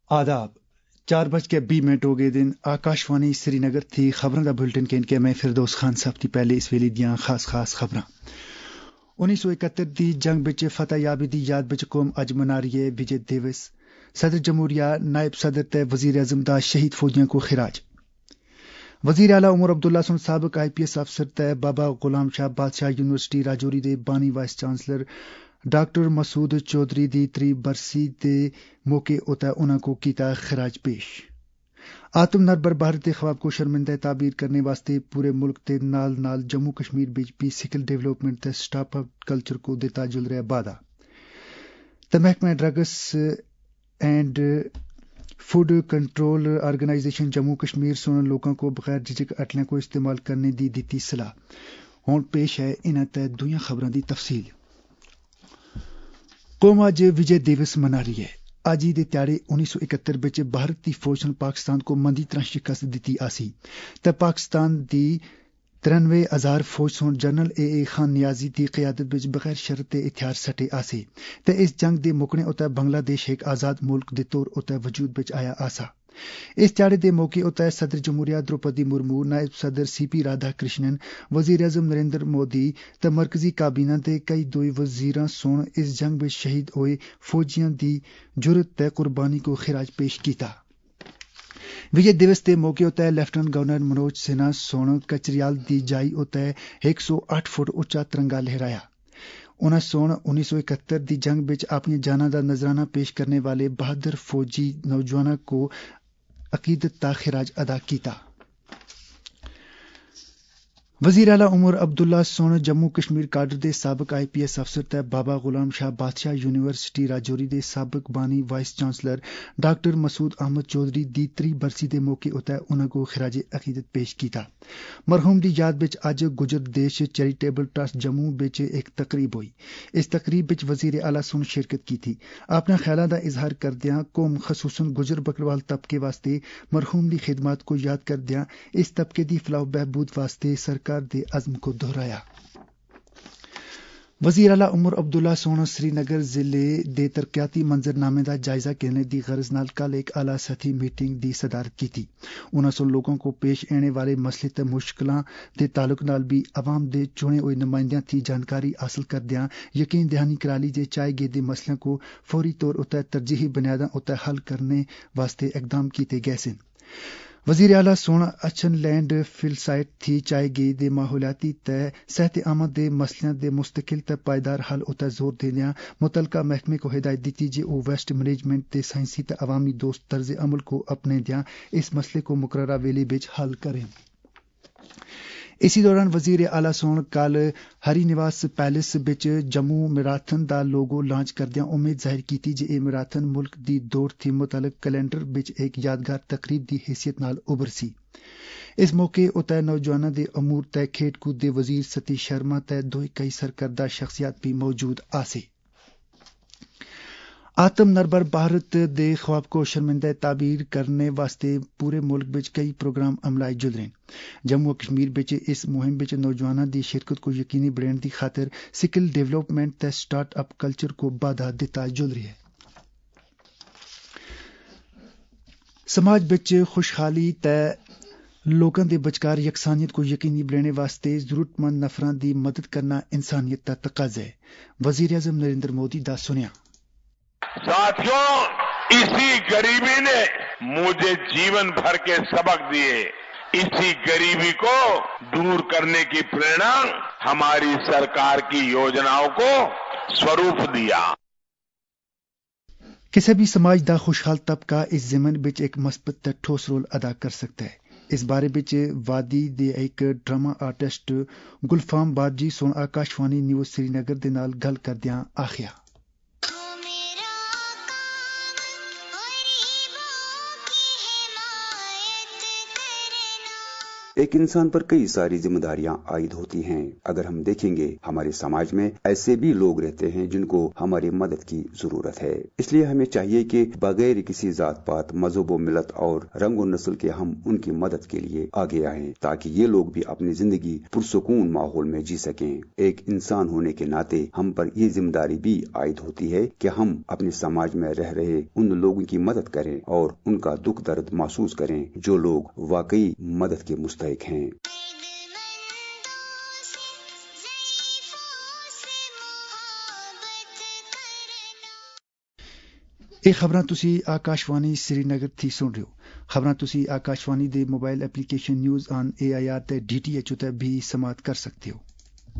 आदाब 4:20 हो गए दिन आकाशवाणी श्रीनगर थी खबरों का बुलेटिन के मैं फिरदौस खान सब थी पहले इस वेले दियां खास खबरां 1971 दी जंग बिच फतह याबी दी याद बिच कौम अज मना रही है विजय दिवस सदर जमहूरिया नायब सदर ते वजीर आजम दा शहीद फौजियों को खिराज वजीर आला उमर अब्दुल्ला सुन साबिक IPS अफसर ते बाबा गुलाम शाह बादशाह यूनिवर्सिटी राजौरी दे बानी vice chancellor doctor Masood Chaudhary दी 3 बरसी दे मौके उते उन्हां को कीता खिराज पेश आत्मनिर्भर भारत के ख्वाब को शर्मिंदा ताबीर करने वास्ते पूरे मुल्क के नाल जम्मू कश्मीर बिच भी स्किल डेवलपमेंट ते स्टार्टअप कल्चर को दिता जुल रहा बादा ते महकमा drugs and food control organisation Jammu Kashmir सुन लोगों को बगैर झिझक अटलियां को इस्तेमाल करने दी दिती सलाह हुण पेश है इन्हां ते दूइयां खबरां दी तफसील कौम अज विजय दिवस मना रही है अज दे ध्याड़े 1971 बिच भारत दी फौज ने पाकिस्तान को मंदी तरह शिकस्त दिती आसी ते पाकिस्तान दी 93,000 फौज सोन जनरल AA खान नियाजी दी क़यादत बिच बगैर शर्त ते हथियार सटे आसे ते इस जंग दे मुकने उते बांग्लादेश एक आजाद मुल्क दे तौर उते वजूद बिच आया आसा इस ध्याड़े दे मौके उते सदर जमहूरिया द्रौपदी मुर्मू नायब सदर CP राधाकृष्णन वजीर आजम नरेंद्र मोदी ते मरकजी काबीना दे कई दुई वजीरां सोन इस जंग बिच शहीद होए फौजियां दी जुरत ते कुर्बानी को खिराज पेश कीता विजय दिवस दे मौके उते लेफ्टिनेंट गवर्नर मनोज सिन्हा सोन कचरियाल दी जाई उते 108 फुट उच्चा तिरंगा लहराया उन्हें सोन 1971 दी जंग बिच अपनी जाना दा नजराना पेश करने वाले बहादुर फौजी नौजवानों को अकीदत ता खिराज अदा कीता वजीर आला उमर अब्दुल्ला सोन जम्मू कश्मीर काडर दे साबिक IPS अफसर ते बाबा गुलाम शाह बादशाह यूनिवर्सिटी राजौरी दे साबिक बानी vice chancellor doctor Masood Ahmad Chaudhary दी 3 बरसी दे मौके उते उन्हां को खिराज अकीदत पेश कीता मरहूम दी याद बिच अज गुजर देश चैरिटेबल ट्रस्ट जम्मू बिच एक तकरीब हुई इस तकरीब बिच वजीर आला सोन शिरकत की थी अपने ख्यालां दा इजहार करदियां कौम खसूसन गुजर बकरवाल तबके वास्ते मरहूम दी खिदमत को याद करदियां इस तबके दी फलाह बहबूद वास्ते सरकार दे अज़्म को दोहराया वजीर आला उमर अब्दुल्ला सोन श्रीनगर जिले दे तरक्याती मंजरनामे दा जायजा लेने दी गरज नाल कल एक आला सतही मीटिंग दी सदारत की थी उन्हां सो लोगों को पेश आने वाले मसले ते मुश्किलां दे ताल्लुक नाल भी अवाम दे चुने हुए नुमाइंदियां थी जानकारी हासिल करदियां यकीन दहानी कराली जे चाहे गेदे मसलों को फौरी तौर उते तरजीही बुनियादां उते हल करने वास्ते इकदाम कीते गए सन वजीर आला सोन अच्छन लैंड फिल साइट थी चाहे गे दे माहौलियाती ते सेहत आमद दे मसलियां दे मुस्तकिल ते पायदार हल उते जोर देने मुतलका महकमे को हिदायत दी जे ओ वेस्ट मैनेजमेंट ते साइंसी ते अवामी दोस्त तर्ज अमल को अपने दियां इस मसले को मुकर्ररा वेले बिच हल करें इसी दौरान वजीर आला सोन कल हरी निवास पैलेस बिच जम्मू मैराथन दा लोगो लॉन्च करदियां उम्मीद जाहिर की जे ए मैराथन मुल्क दी दौड़ थी मुतलक कैलेंडर बिच एक यादगार तकरीब दी हैसियत नाल उभरसी इस मौके उते नौजवानों दे अमूर ते खेड कूद दे वजीर सतीश शर्मा ते दो कई सरकर्दा शख्सियत भी मौजूद आसे आत्मनिर्भर भारत दे ख्वाब को शर्मिंदा ताबीर करने वास्ते पूरे मुल्क बिच कई प्रोग्राम अमलाई जुल रहे जम्मू कश्मीर बिच इस मुहिम बिच नौजवानों दी शिरकत को यकीनी बनाने दी खातिर स्किल डेवलपमेंट ते स्टार्टअप कल्चर को बढ़ावा दिता जुल रही है समाज बिच खुशहाली ते लोकां दे बचकार यकसानियत को यकीनी बनाने वास्ते जरूरतमंद नफरां दी मदद करना इंसानियत दा तकाजा है वजीर आजम नरेंद्र मोदी दा सुनिया साथियों इसी गरीबी ने मुझे जीवन भर के सबक दिए इसी गरीबी को दूर करने की प्रेरणा हमारी सरकार की योजनाओं को स्वरूप दिया किसी भी समाज दा खुशहाल तबका इस ज़मीन बिच एक मस्बत ते ठोस रोल अदा कर सकता है इस बारे बिच वादी दे एक ड्रामा आर्टिस्ट गुलफाम बारजी सोन आकाशवाणी न्यूज़ श्रीनगर दे नाल गल करदियां आखिया ایک انسان پر کئی ساری ذمہ داریاں عائد ہوتی ہیں. اگر ہم دیکھیں گے ہمارے سماج میں ایسے بھی لوگ رہتے ہیں جن کو ہماری مدد کی ضرورت ہے. اس لیے ہمیں چاہیے کہ بغیر کسی ذات پات مذہب و ملت اور رنگ و نسل کے ہم ان کی مدد کے لیے آگے آئیں تاکہ یہ لوگ بھی اپنی زندگی پرسکون ماحول میں جی سکیں. ایک انسان ہونے کے ناطے ہم پر یہ ذمہ داری بھی عائد ہوتی ہے کہ ہم اپنے سماج میں رہ رہے ان لوگوں کی مدد کریں اور ان کا دکھ درد محسوس کریں جو لوگ واقعی مدد کے مستحق ہیں. ਇਹ ਖਬਰਾਂ ਤੁਸੀਂ ਆਕਾਸ਼ਵਾਣੀ ਸ੍ਰੀਨਗਰ ਤੋਂ ਸੁਣ ਰਹੇ ਹੋ. ਖਬਰਾਂ ਤੁਸੀਂ ਆਕਾਸ਼ਵਾਣੀ ਦੇ mobile application news on AIR ਤੇ DTH ਉਤੇ ਵੀ ਸਮਾਤ ਕਰ ਸਕਦੇ ਹੋ.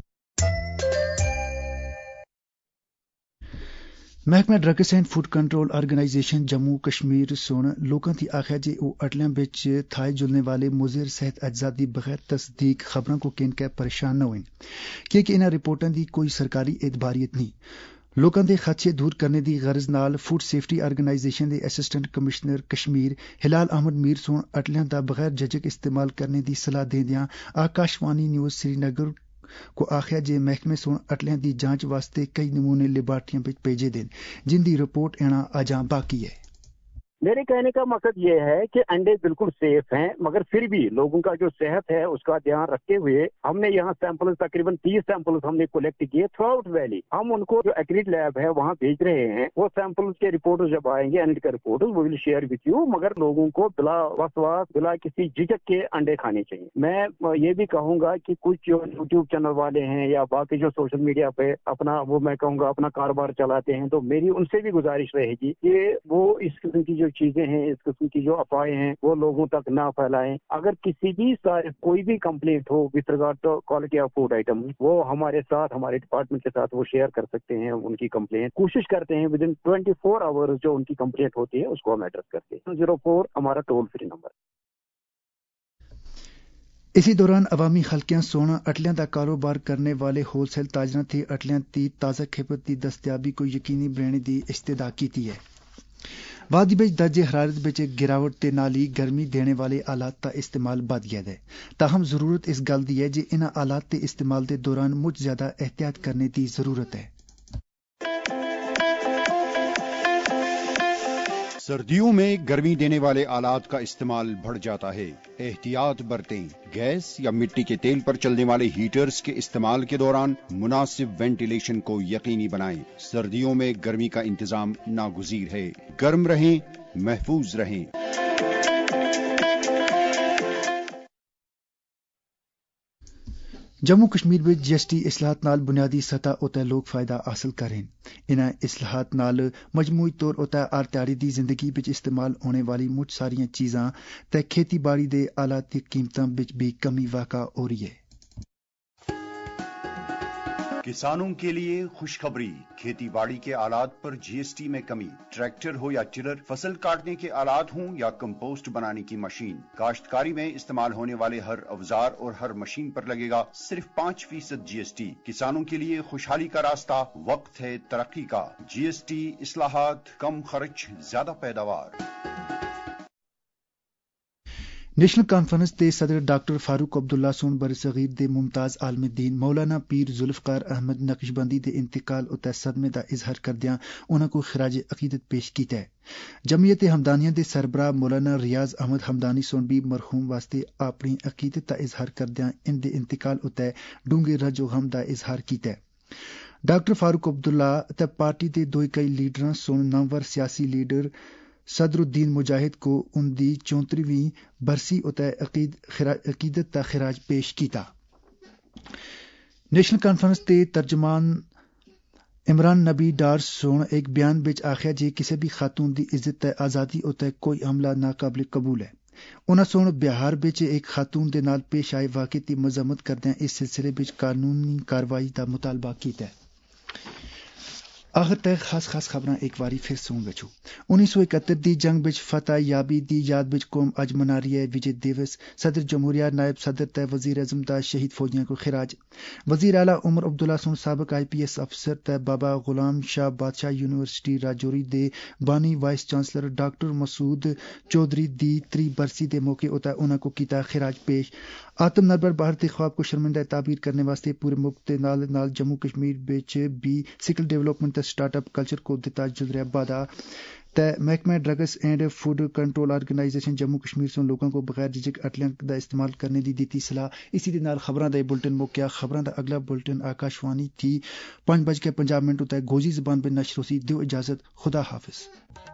محکمہ drugs and food control organisation Jammu Kashmir سن لوگوں کی آخیا جی وہ اٹلیاں بچ تھائے جلنے والے مضر صحت اجزاء دی بغیر تصدیق خبروں کو کین کے پریشان نہ ہوئیں کیونکہ انہاں رپورٹاں دی کوئی سرکاری اعتباریت نہیں. لوکاں دے خدشے دور کرنے دی غرض نال فوڈ سیفٹی آرگنائزیشن دے اسسٹنٹ کمشنر کشمیر ہلال احمد میر سن اٹلیاں دا بغیر ججک استعمال کرنے دی صلاح دیندیاں آکاشوانی نیوز سری نگر کو آخیا جے محکمے سن اٹلیاں دی جانچ واسطے کئی نمونے لیبارٹریاں وچ بھیجے دین جن دی رپورٹ اینا اجاں باقی ہے. میرے کہنے کا مقصد یہ ہے کہ انڈے بالکل سیف ہیں مگر پھر بھی لوگوں کا جو صحت ہے اس کا دھیان رکھتے ہوئے ہم نے یہاں سیمپل تقریباً 30 سیمپلز ہم نے کلیکٹ کیے تھرو آؤٹ ویلی. ہم ان کو جو ایکریڈ لیب ہے وہاں بھیج رہے ہیں. وہ سیمپلز کے رپورٹس جب آئیں گے انڈے کا رپورٹس وہ ول شیئر وتھ یو مگر لوگوں کو بلا وسواس بلا کسی جھجک کے انڈے کھانے چاہیے. میں یہ بھی کہوں گا کہ کچھ جو یوٹیوب چینل والے ہیں یا باقی جو سوشل میڈیا پہ اپنا وہ میں کہوں گا اپنا کاروبار چلاتے ہیں تو میری ان سے بھی گزارش رہے گی کہ وہ اس قسم کی جو چیزیں ہیں اس قسم کی جو افواہیں ہیں وہ لوگوں تک نہ پھیلائیں. اگر کسی بھی کوئی بھی کمپلینٹ ہو with regard to quality of food item وہ ہمارے ساتھ ہمارے ڈپارٹمنٹ کے ساتھ وہ شیئر کر سکتے ہیں. ان کی کمپلینٹ کوشش کرتے ہیں ودن 24 آورز جو ان کی کمپلینٹ ہوتی ہے اس کو ہم ایڈریس کرتے ہیں. 04 ہمارا ٹول فری نمبر. اسی دوران عوامی خلقیاں سونا اٹلیاں دا کاروبار کرنے والے ہول سیل تاجراں تھی اٹلیاں دی تازہ کھپت دی دستیابی کو یقینی بنانے دی استدعا کیتی ہے. وادی بچ درجہ حرارت بچ گراوٹ تے نالی گرمی دینے والے آلات کا استعمال بد گیا ہے. تاہم ضرورت اس گل دی ہے جی انہاں آلات کے استعمال دے دوران مجھ زیادہ احتیاط کرنے دی ضرورت ہے. سردیوں میں گرمی دینے والے آلات کا استعمال بڑھ جاتا ہے. احتیاط برتیں. گیس یا مٹی کے تیل پر چلنے والے ہیٹرز کے استعمال کے دوران مناسب وینٹیلیشن کو یقینی بنائیں. سردیوں میں گرمی کا انتظام ناگزیر ہے. گرم رہیں، محفوظ رہیں. جموں کشمیر میں GST اصلاحات نال بنیادی سطح اتنے لوگ فائدہ حاصل کریں. انہاں اصلاحات نال مجموعی طور اتنے آرتیاری دی زندگی بچ استعمال ہونے والی مجھ ساریاں چیزاں تے کھیتی باڑی دے آلات دی قیمتاں بچ بھی کمی واقع ہو رہی ہے. کسانوں کے لیے خوشخبری. کھیتی باڑی کے آلات پر GST میں کمی. ٹریکٹر ہو یا ٹرر، فصل کاٹنے کے آلات ہوں یا کمپوسٹ بنانے کی مشین، کاشتکاری میں استعمال ہونے والے ہر اوزار اور ہر مشین پر لگے گا صرف 5% GST. کسانوں کے لیے خوشحالی کا راستہ. وقت ہے ترقی کا. GST اصلاحات، کم خرچ، زیادہ پیداوار. نیشنل کانفرنس دے صدر ڈاکٹر فاروق عبداللہ سون برصغیر دے ممتاز عالم دین مولانا پیر ذوالفقار احمد نقشبندی دے انتقال اتے صدمے دا اظہار کردیاں انہاں کو خراج عقیدت پیش کیتا ہے. جمعیت ہمدانیہ دے سربراہ مولانا ریاض احمد ہمدانی سون بھی مرحوم واسطے اپنی عقیدت دا اظہار کردیاں ان دے انتقال اتے ڈونگے رنج و غم دا اظہار کیتا ہے. ڈاکٹر فاروق عبداللہ تے پارٹی دے دوئی کئی لیڈراں سون نامور سیاسی لیڈر صدر الدین مجاہد کو ان دی 34ویں برسی اتے عقیدت تا خراج پیش کیتا. نیشنل کانفرنس تے ترجمان عمران نبی ڈار سون ایک بیان بچ آخیا جے کسی بھی خاتون دی عزت تے آزادی اتے کوئی حملہ ناقابل قبول ہے. انہاں سون بہار بچ ایک خاتون دے نال پیش آئے واقعے دی مذمت کردیاں اس سلسلے بچ قانونی کاروائی دا مطالبہ کیتا ہے. آخر تک خاص خبراں ایک واری پھر سن وچو. 1971 دی جنگ بچ فتح یابی دی یاد بچ قوم اج منا رہی ہے وجے دیوس. صدر جمہوریہ نائب صدر تے وزیر اعظم دا شہید فوجیاں کو خراج. وزیر اعلی عمر عبداللہ سن سابق IPS افسر تے بابا غلام شاہ بادشاہ یونیورسٹی راجوری دے بانی vice chancellor doctor Masood Chaudhary دی 3 برسی دے موقع اتے انہاں کو کیتا خراج پیش. آتم نربھر بھارت کے خواب کو شرمندہ تعبیر کرنے واسطے پورے ملک کے نال جموں کشمیر بچ بھی سکل ڈیولپمنٹ تے سٹارٹ اپ کلچر کو دتا جزریا بادا. تے محکمہ drugs and food control organisation Jammu Kashmir سے لوگوں کو بغیر جھجک اٹلیاں دا استعمال کرنے دی دیتی صلاح. اسی دے نال خبراں دا بلٹن مکیا. خبراں دا اگلا بلٹن آکاشوانی تھی 5:50 تے گوجری زبان پہ نشر ہوسی. دیو اجازت, خدا حافظ.